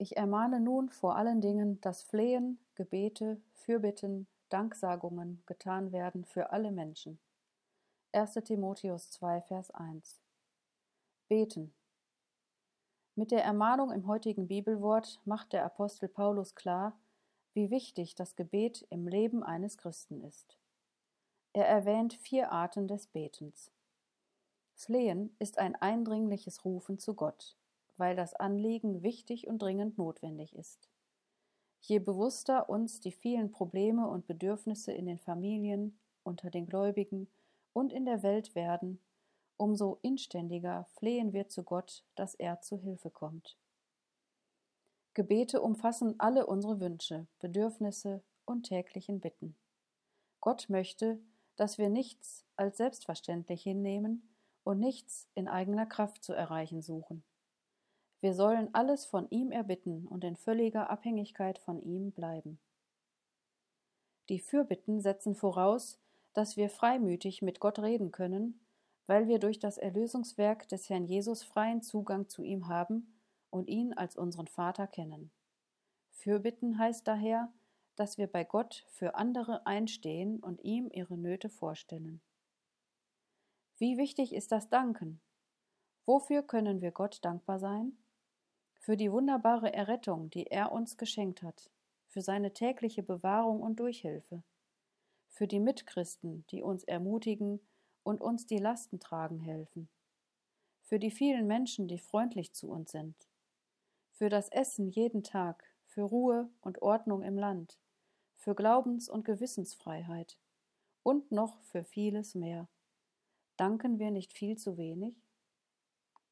Ich ermahne nun vor allen Dingen, dass Flehen, Gebete, Fürbitten, Danksagungen getan werden für alle Menschen. 1. Timotheus 2, Vers 1. Beten. Mit der Ermahnung im heutigen Bibelwort macht der Apostel Paulus klar, wie wichtig das Gebet im Leben eines Christen ist. Er erwähnt 4 Arten des Betens. Flehen ist ein eindringliches Rufen zu Gott, weil das Anliegen wichtig und dringend notwendig ist. Je bewusster uns die vielen Probleme und Bedürfnisse in den Familien, unter den Gläubigen und in der Welt werden, umso inständiger flehen wir zu Gott, dass er zu Hilfe kommt. Gebete umfassen alle unsere Wünsche, Bedürfnisse und täglichen Bitten. Gott möchte, dass wir nichts als selbstverständlich hinnehmen und nichts in eigener Kraft zu erreichen suchen. Wir sollen alles von ihm erbitten und in völliger Abhängigkeit von ihm bleiben. Die Fürbitten setzen voraus, dass wir freimütig mit Gott reden können, weil wir durch das Erlösungswerk des Herrn Jesus freien Zugang zu ihm haben und ihn als unseren Vater kennen. Fürbitten heißt daher, dass wir bei Gott für andere einstehen und ihm ihre Nöte vorstellen. Wie wichtig ist das Danken? Wofür können wir Gott dankbar sein? Für die wunderbare Errettung, die er uns geschenkt hat, für seine tägliche Bewahrung und Durchhilfe, für die Mitchristen, die uns ermutigen und uns die Lasten tragen helfen, für die vielen Menschen, die freundlich zu uns sind, für das Essen jeden Tag, für Ruhe und Ordnung im Land, für Glaubens- und Gewissensfreiheit und noch für vieles mehr. Danken wir nicht viel zu wenig?